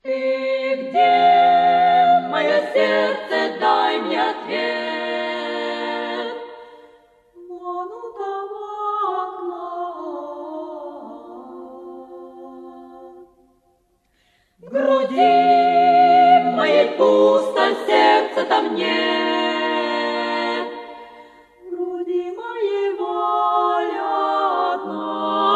Ты где, мое сердце, дай мне ответ. Вон у того окна. В груди моей пусто, сердца там нет. В груди моей воля одна.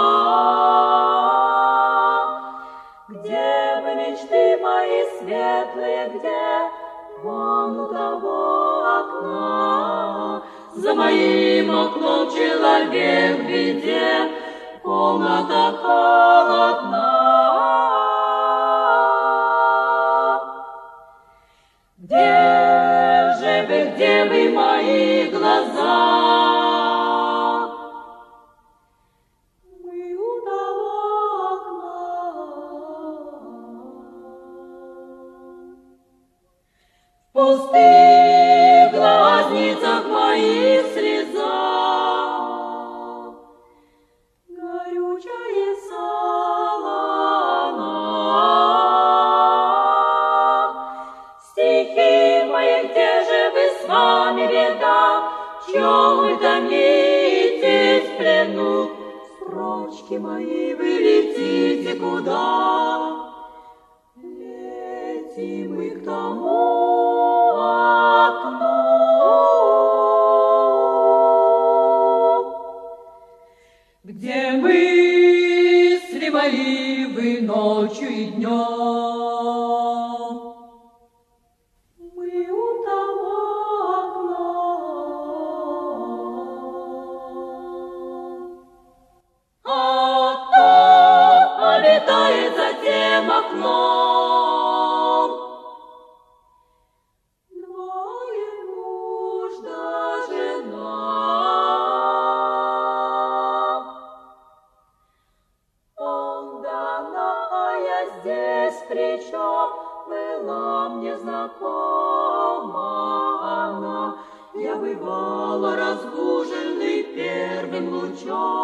Где вы, мечты мои светлые, где? Вон у того окна. За моим окном человек в беде, комната холодна. Где вы, мои глаза? Мы у того окна. В пустых глазницах моих слеза. Горючая солона. Стихи мои, где же вы, с вами беда? В чем вы томитесь в плену? Строчки мои, вы летите куда? Летим мы к тому окну. Где мысли мои, вы ночью и днем. Мы у того окна. А кто обитает за тем окном? Двое муж да жена. Он дана, а я здесь при чем? Была мне знакома она. Я бывала разбуженный первым лучом.